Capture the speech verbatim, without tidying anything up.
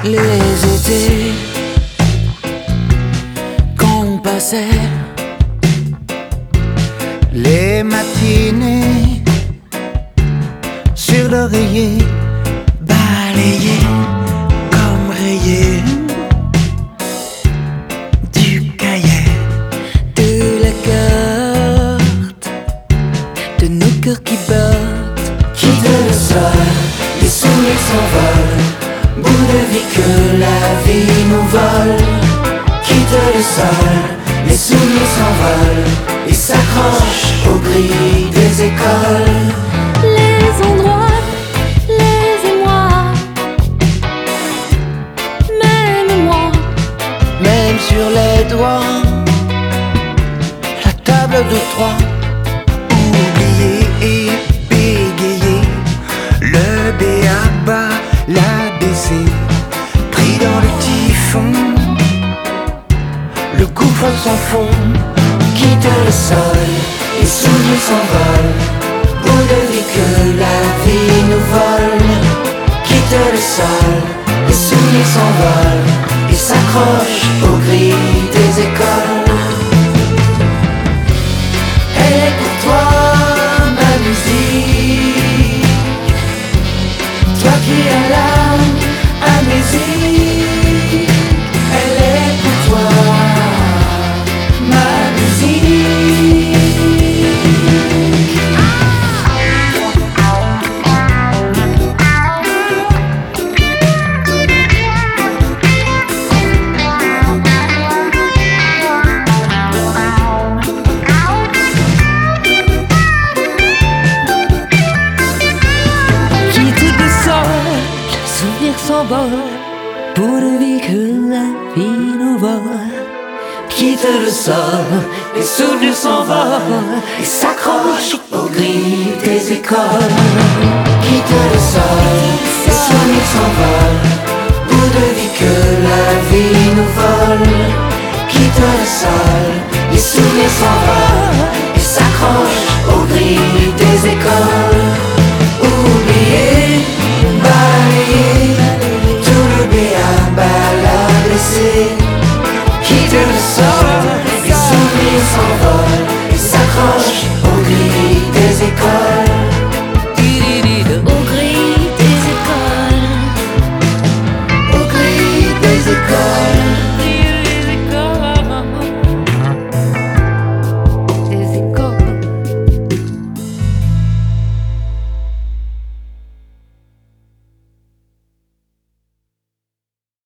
Les étés qu'on passait, les matinées sur l'oreiller, balayées comme rayées du cahier de la carte de nos cœurs qui battent. Quitte le sol, les souliers s'envolent, bout de vie que la vie nous vole. Quitte le sol, les souliers s'envolent et s'accrochent aux grilles des écoles. Les endroits, les émois, même moi, Même sur les doigts, la table de trois, oublié et bégayé, le B A bas, l'A B C, pris dans le typhon, le gouffre sans fond. Quitte le sol, les souliers s'envolent, bout de vie que la vie nous vole. Quitte le sol, les souliers s'envolent et s'accrochent aux grilles des écoles. Elle est pour toi ma musique, toi qui as l'âme amnésique. Elle est pour toi ma musique. quitte le sol, les souvenirs s'envolent, pour de vie que la vie nous vole. Quitte le sol, les souvenirs s'envolent et s'accrochent aux grilles des écoles. Quitte le sol, les souvenirs s'envolent, bout de vie que la vie nous vole. Quitte le sol, les souvenirs s'envolent et s'accrochent aux grilles des écoles. Oublier, balayer, tout le béaba l'a blessé. Quitte le sol, les souvenirs s'envolent et s'accrochent aux grilles des écoles.